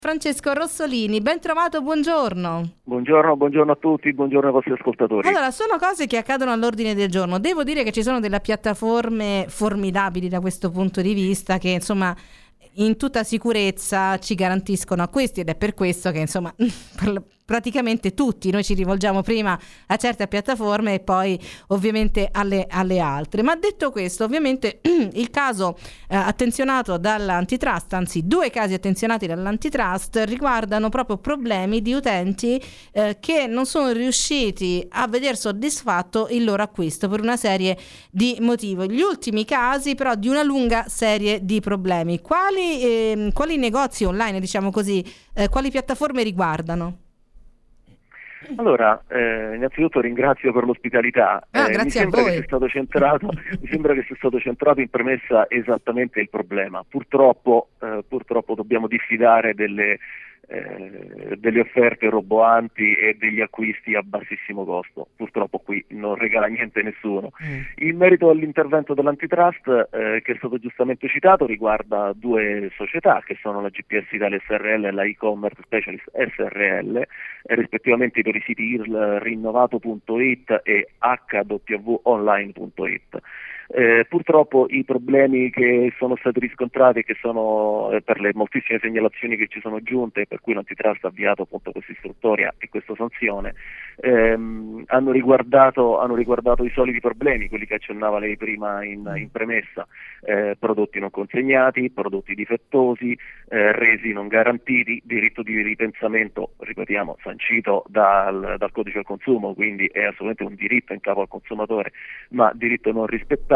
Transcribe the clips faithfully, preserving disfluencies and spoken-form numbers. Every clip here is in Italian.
Francesco Rossolini, ben trovato, buongiorno. Buongiorno, buongiorno a tutti, buongiorno ai vostri ascoltatori. Allora, sono cose che accadono all'ordine del giorno. Devo dire che ci sono delle piattaforme formidabili da questo punto di vista che, insomma, in tutta sicurezza ci garantiscono acquisti ed è per questo che, insomma, praticamente tutti noi ci rivolgiamo prima a certe piattaforme e poi ovviamente alle, alle altre. Ma detto questo, ovviamente il caso eh, attenzionato dall'antitrust, anzi due casi attenzionati dall'antitrust riguardano proprio problemi di utenti eh, che non sono riusciti a veder soddisfatto il loro acquisto per una serie di motivi. Gli ultimi casi però di una lunga serie di problemi. Quali, eh, quali negozi online, diciamo così, eh, quali piattaforme riguardano? Allora, eh, innanzitutto ringrazio per l'ospitalità. Ah, eh, grazie mi sembra a voi. che sia stato centrato, mi sembra che sia stato centrato in premessa esattamente il problema. Purtroppo, eh, purtroppo dobbiamo diffidare delle, eh, delle offerte roboanti e degli acquisti a bassissimo costo. Purtroppo qui non regala niente nessuno. Mm. In merito all'intervento dell'antitrust, eh, che è stato giustamente citato, riguarda due società che sono la G P S Italia S R L e la E-Commerce Specialist S R L, eh, rispettivamente per i siti I R L rinnovato punto it e H W W online punto it. Eh, purtroppo i problemi che sono stati riscontrati e che sono eh, per le moltissime segnalazioni che ci sono giunte, per cui l'antitrust ha avviato appunto questa istruttoria e questa sanzione, ehm, hanno riguardato hanno riguardato i soliti problemi, quelli che accennava lei prima in, in premessa, eh, prodotti non consegnati, prodotti difettosi, eh, resi non garantiti, diritto di ripensamento, ripetiamo, sancito dal, dal codice del consumo, quindi è assolutamente un diritto in capo al consumatore, ma diritto non rispettato.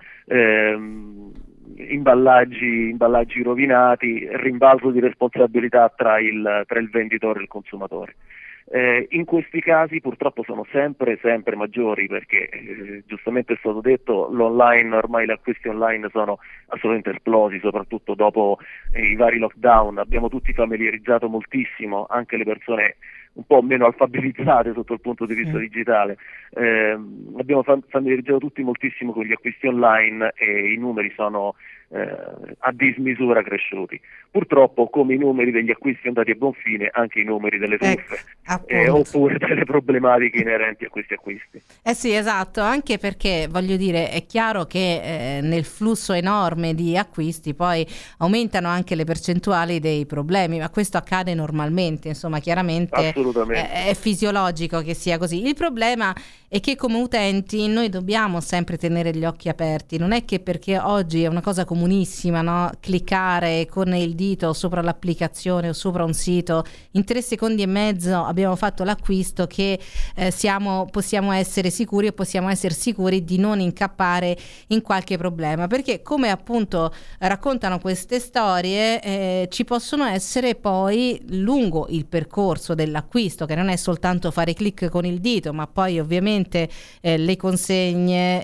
Ehm, imballaggi, imballaggi rovinati, rimbalzo di responsabilità tra il, tra il venditore e il consumatore. Eh, in questi casi purtroppo sono sempre sempre maggiori perché eh, giustamente è stato detto, l'online, ormai gli acquisti online sono assolutamente esplosi, soprattutto dopo eh, i vari lockdown. Abbiamo tutti familiarizzato moltissimo, anche le persone un po' meno alfabetizzate sotto il punto di vista mm. digitale, eh, abbiamo familiarizzato tutti moltissimo con gli acquisti online e i numeri sono eh, a dismisura cresciuti. Purtroppo, come i numeri degli acquisti andati a buon fine, anche i numeri delle truffe, ecco, eh, oppure delle problematiche inerenti a questi acquisti. Eh sì, esatto, anche perché voglio dire, è chiaro che eh, nel flusso enorme di acquisti poi aumentano anche le percentuali dei problemi, ma questo accade normalmente, insomma, chiaramente è, è fisiologico che sia così. Il problema è che come utenti noi dobbiamo sempre tenere gli occhi aperti, non è che perché oggi è una cosa comunissima, no? Cliccare con il dito sopra l'applicazione o sopra un sito, in tre secondi e mezzo abbiamo fatto l'acquisto, che eh, siamo, possiamo essere sicuri o possiamo essere sicuri di non incappare in qualche problema, perché come appunto raccontano queste storie eh, ci possono essere poi lungo il percorso dell'acquisto, che non è soltanto fare clic con il dito, ma poi ovviamente eh, le consegne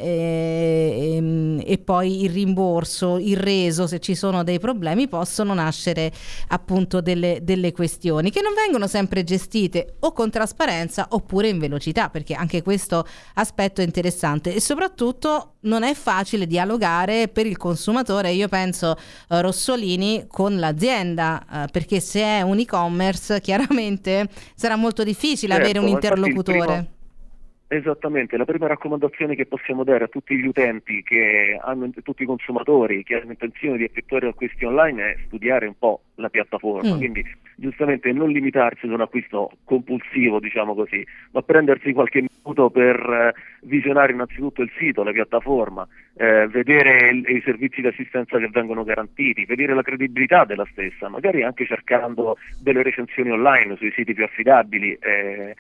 eh, e, e poi il rimborso, il reso, se ci sono dei problemi possono nascere appunto delle, delle questioni che non vengono sempre gestite o con trasparenza oppure in velocità, perché anche questo aspetto è interessante e soprattutto non è facile dialogare per il consumatore, io penso eh, Rossolini, con l'azienda, eh, perché se è un e-commerce chiaramente sarà molto difficile certo, avere un interlocutore. Esattamente, la prima raccomandazione che possiamo dare a tutti gli utenti, che hanno, tutti i consumatori che hanno intenzione di effettuare acquisti online, è studiare un po' la piattaforma, mm. quindi giustamente non limitarsi ad un acquisto compulsivo, diciamo così, ma prendersi qualche minuto per eh, visionare innanzitutto il sito, la piattaforma, eh, vedere il, i servizi di assistenza che vengono garantiti, vedere la credibilità della stessa, magari anche cercando delle recensioni online sui siti più affidabili, eh,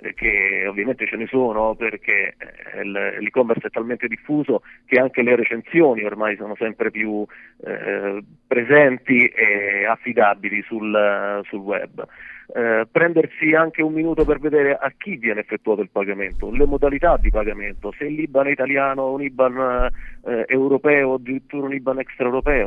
che ovviamente ce ne sono, perché l'e-commerce è talmente diffuso che anche le recensioni ormai sono sempre più eh, presenti e affidabili sul, sul web. Eh, prendersi anche un minuto per vedere a chi viene effettuato il pagamento, le modalità di pagamento, se l'I B A N è italiano, un I B A N eh, europeo, addirittura un I B A N extraeuropeo.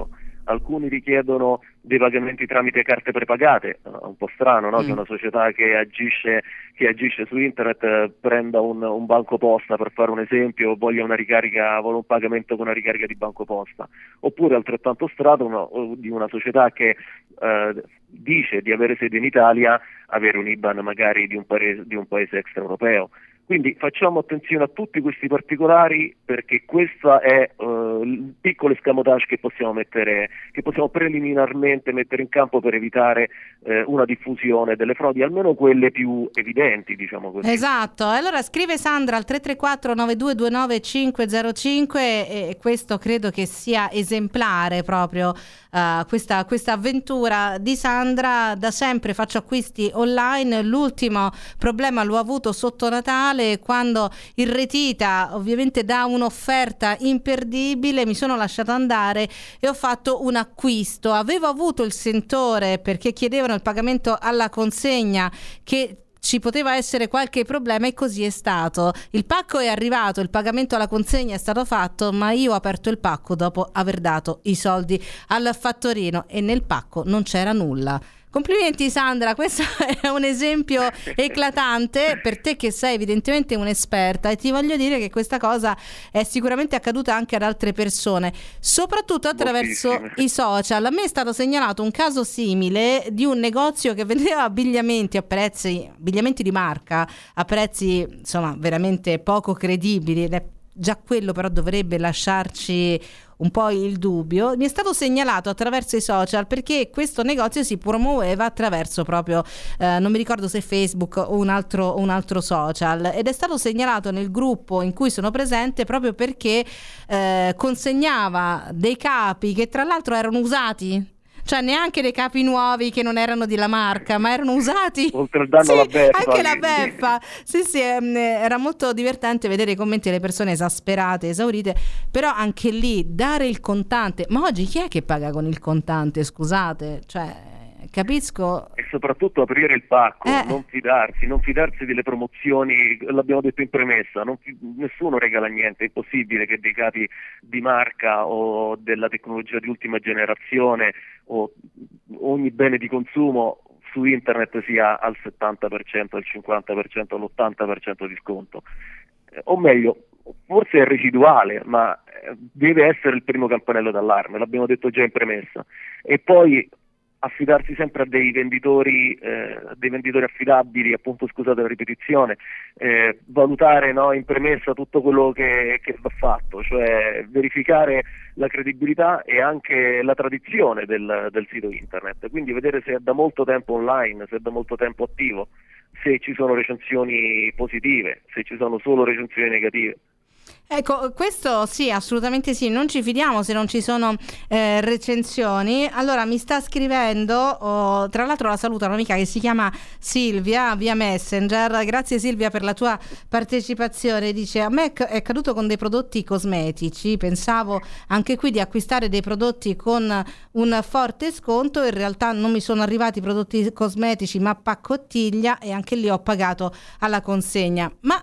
alcuni richiedono dei pagamenti tramite carte prepagate, un po' strano, no? Mm. Che una società che agisce, che agisce su internet eh, prenda un, un banco posta, per fare un esempio, voglia una ricarica, vuole un pagamento con una ricarica di banco posta, oppure altrettanto strano uno, di una società che eh, dice di avere sede in Italia, avere un I B A N magari di un paese, di un paese extraeuropeo. Quindi facciamo attenzione a tutti questi particolari, perché questo è uh, il piccolo escamotage che possiamo mettere, che possiamo preliminarmente mettere in campo per evitare eh, una diffusione delle frodi, almeno quelle più evidenti, diciamo così. Esatto. Allora scrive Sandra al tre tre quattro nove due due nove cinque zero cinque, e questo credo che sia esemplare proprio uh, questa, questa avventura di Sandra. Da sempre faccio acquisti online, l'ultimo problema l'ho avuto sotto Natale, quando irretita ovviamente da un'offerta imperdibile mi sono lasciata andare e ho fatto un acquisto. Avevo avuto il sentore, perché chiedevano il pagamento alla consegna, che ci poteva essere qualche problema, e così è stato. Il pacco è arrivato, il pagamento alla consegna è stato fatto, ma io ho aperto il pacco dopo aver dato i soldi al fattorino e nel pacco non c'era nulla. Complimenti Sandra, questo è un esempio eclatante per te che sei evidentemente un'esperta, e ti voglio dire che questa cosa è sicuramente accaduta anche ad altre persone, soprattutto attraverso Moltissime. i social. A me è stato segnalato un caso simile di un negozio che vendeva abbigliamenti a prezzi, abbigliamenti di marca a prezzi insomma veramente poco credibili, ed è già quello però dovrebbe lasciarci un po' il dubbio. Mi è stato segnalato attraverso i social, perché questo negozio si promuoveva attraverso proprio eh, non mi ricordo se Facebook o un altro, un altro social, ed è stato segnalato nel gruppo in cui sono presente proprio perché eh, consegnava dei capi che tra l'altro erano usati. Cioè neanche dei capi nuovi che non erano della marca, ma erano usati. Oltre al danno sì, alla beffa. Anche la beffa. Sì, sì, era molto divertente vedere i commenti delle persone esasperate, esaurite. Però anche lì dare il contante. Ma oggi chi è che paga con il contante? Scusate, cioè capisco. E soprattutto aprire il pacco, eh. non fidarsi, non fidarsi delle promozioni, l'abbiamo detto in premessa, non fi- nessuno regala niente, è impossibile che dei capi di marca o della tecnologia di ultima generazione o ogni bene di consumo su internet sia al settanta per cento, al cinquanta per cento, all'ottanta per cento di sconto. Eh, o meglio, forse è residuale, ma eh, deve essere il primo campanello d'allarme, l'abbiamo detto già in premessa. E poi affidarsi sempre a dei venditori, eh, dei venditori affidabili, appunto, scusate la ripetizione, eh, valutare, no, in premessa tutto quello che, che va fatto, cioè verificare la credibilità e anche la tradizione del, del sito internet, quindi vedere se è da molto tempo online, se è da molto tempo attivo, se ci sono recensioni positive, se ci sono solo recensioni negative. Ecco, questo sì, assolutamente sì, non ci fidiamo se non ci sono eh, recensioni. Allora mi sta scrivendo, oh, tra l'altro la saluto un'amica che si chiama Silvia via Messenger. Grazie Silvia per la tua partecipazione. Dice: a me è caduto con dei prodotti cosmetici, pensavo anche qui di acquistare dei prodotti con un forte sconto, in realtà non mi sono arrivati prodotti cosmetici ma paccottiglia, e anche lì ho pagato alla consegna. Ma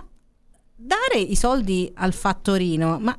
dare i soldi al fattorino, ma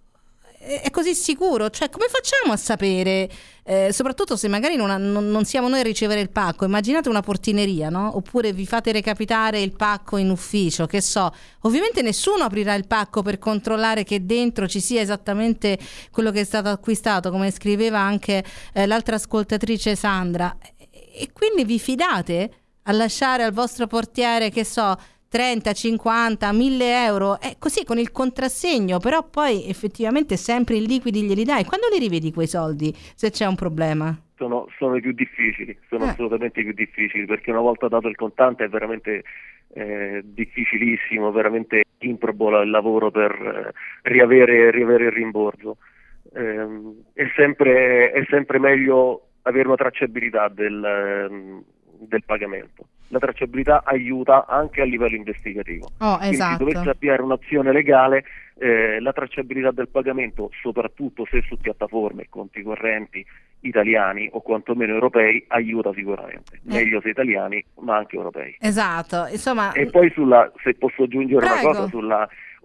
è così sicuro? Cioè, come facciamo a sapere, eh, soprattutto se magari non, non, non siamo noi a ricevere il pacco? Immaginate una portineria, no? Oppure vi fate recapitare il pacco in ufficio, che so, ovviamente nessuno aprirà il pacco per controllare che dentro ci sia esattamente quello che è stato acquistato, come scriveva anche eh, l'altra ascoltatrice Sandra, e quindi vi fidate a lasciare al vostro portiere, che so, trenta, cinquanta, mille euro, è così con il contrassegno, però poi effettivamente sempre in liquidi glieli dai. Quando li rivedi quei soldi, se c'è un problema? Sono, sono i più difficili, sono eh. assolutamente i più difficili, perché una volta dato il contante è veramente eh, difficilissimo, veramente improbo il lavoro per eh, riavere, riavere il rimborso. Eh, è, sempre, è sempre meglio avere una tracciabilità del, eh, del pagamento. La tracciabilità aiuta anche a livello investigativo. Oh, Quindi esatto. se dovesse avviare un'azione legale, eh, la tracciabilità del pagamento, soprattutto se su piattaforme e conti correnti italiani o quantomeno europei, aiuta sicuramente. Meglio se italiani, ma anche europei. Esatto, insomma. E poi sulla, se posso aggiungere Prego. una cosa sulla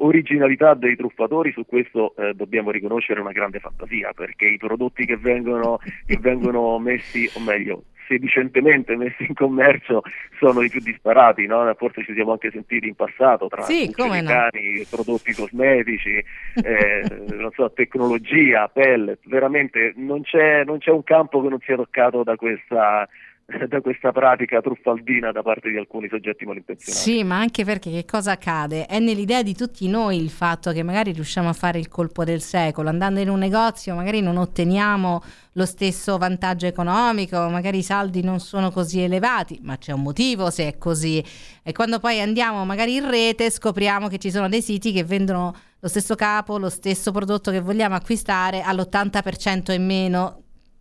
originalità dei truffatori, su questo eh, dobbiamo riconoscere una grande fantasia, perché i prodotti che vengono, che vengono messi, o meglio, sedicentemente messi in commercio sono i più disparati, no? Forse ci siamo anche sentiti in passato tra sì, come no. cani, prodotti cosmetici, eh, non so, tecnologia, pellet, veramente non c'è, non c'è un campo che non sia toccato da questa da questa pratica truffaldina da parte di alcuni soggetti malintenzionati. Sì, ma anche perché che cosa accade? È nell'idea di tutti noi il fatto che magari riusciamo a fare il colpo del secolo, andando in un negozio magari non otteniamo lo stesso vantaggio economico, magari i saldi non sono così elevati, ma c'è un motivo se è così, e quando poi andiamo magari in rete scopriamo che ci sono dei siti che vendono lo stesso capo, lo stesso prodotto che vogliamo acquistare all'ottanta per cento in meno.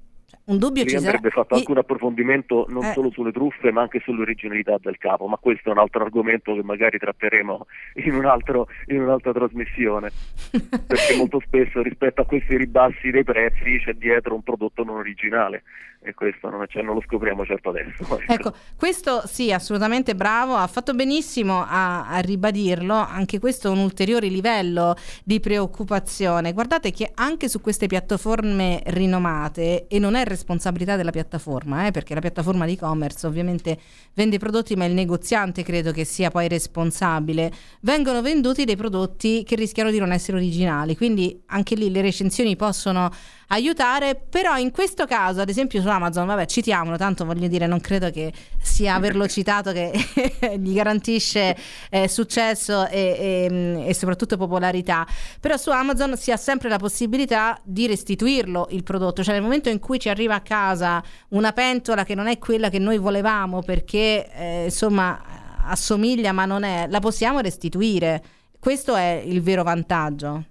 Un dubbio ci andrebbe sarà. fatto anche un approfondimento non eh. solo sulle truffe ma anche sull'originalità del capo, ma questo è un altro argomento che magari tratteremo in un altro in un'altra trasmissione, perché molto spesso rispetto a questi ribassi dei prezzi c'è dietro un prodotto non originale, e questo non, cioè, non lo scopriamo certo adesso. Ecco. ecco, questo sì, assolutamente bravo, ha fatto benissimo a, a ribadirlo, anche questo è un ulteriore livello di preoccupazione. Guardate che anche su queste piattaforme rinomate, e non è responsabilità della piattaforma, eh, perché la piattaforma di e-commerce ovviamente vende i prodotti, ma il negoziante credo che sia poi responsabile, vengono venduti dei prodotti che rischiano di non essere originali, quindi anche lì le recensioni possono aiutare, però in questo caso ad esempio su Amazon, vabbè, citiamolo, tanto voglio dire, non credo che sia averlo citato che gli garantisce eh, successo e, e, e soprattutto popolarità, però su Amazon si ha sempre la possibilità di restituirlo il prodotto, cioè nel momento in cui ci arriva a casa una pentola che non è quella che noi volevamo perché eh, insomma assomiglia ma non è, la possiamo restituire. Questo è il vero vantaggio.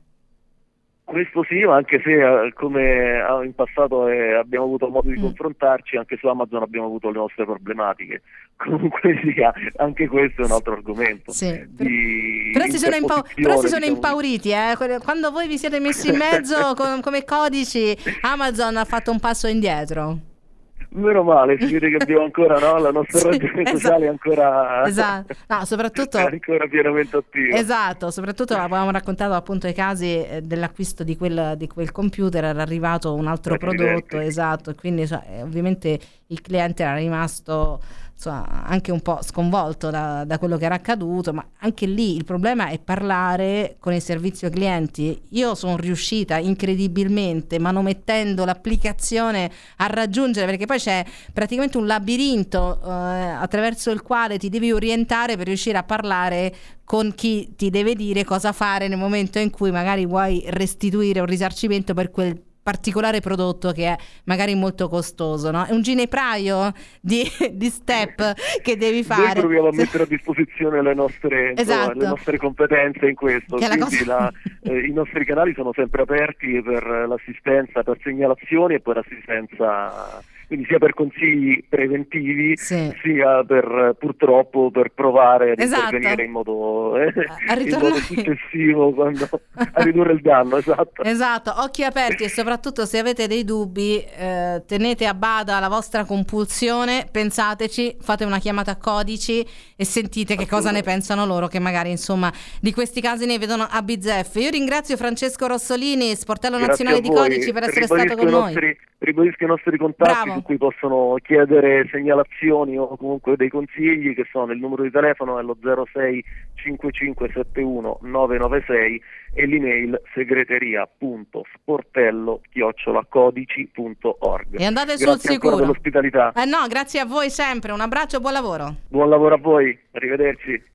Questo sì, ma anche se eh, come in passato eh, abbiamo avuto modo di mm. confrontarci, anche su Amazon abbiamo avuto le nostre problematiche. Comunque sia, anche questo è un altro argomento. Sì. Di però si sono, impa- però si sono diciamo... impauriti, eh? Quando voi vi siete messi in mezzo con, come codici, Amazon ha fatto un passo indietro. Meno male, si vede che abbiamo ancora, no? La nostra sì, ragione esatto. sociale è ancora, esatto. no, soprattutto, è ancora pienamente attiva. Esatto, soprattutto avevamo raccontato appunto i casi dell'acquisto di quel, di quel computer, era arrivato un altro Precedente. prodotto, esatto, e quindi cioè, ovviamente il cliente era rimasto insomma, anche un po' sconvolto da, da quello che era accaduto, ma anche lì il problema è parlare con il servizio clienti. Io sono riuscita incredibilmente, manomettendo l'applicazione, a raggiungere, perché poi c'è praticamente un labirinto eh, attraverso il quale ti devi orientare per riuscire a parlare con chi ti deve dire cosa fare nel momento in cui magari vuoi restituire un risarcimento per quel particolare prodotto che è magari molto costoso, no? È un ginepraio di, di step che devi fare. Noi proviamo a mettere a disposizione le nostre, esatto. insomma, le nostre competenze in questo, che quindi cosa... la, eh, i nostri canali sono sempre aperti per l'assistenza, per segnalazioni e per assistenza, quindi sia per consigli preventivi sì. sia per purtroppo per provare ad esatto. intervenire in modo, eh, in modo successivo quando, a ridurre il danno. Esatto. Esatto, occhi aperti, e soprattutto se avete dei dubbi eh, tenete a bada la vostra compulsione, pensateci, fate una chiamata a codici e sentite che cosa ne pensano loro, che magari insomma di questi casi ne vedono a bizzeffe. Io ringrazio Francesco Rossolini, sportello Grazie nazionale di Codici, per essere Ribadisco stato con nostri, noi. Ribadisco i nostri contatti. Bravo. Su cui possono chiedere segnalazioni o comunque dei consigli, che sono il numero di telefono è lo zero sei cinque cinque sette uno nove nove sei e l'email segreteria punto sportello chiocciola codici punto org. E andate grazie sul sicuro dell'ospitalità. Eh no, grazie a voi sempre, un abbraccio e buon lavoro. Buon lavoro a voi, arrivederci.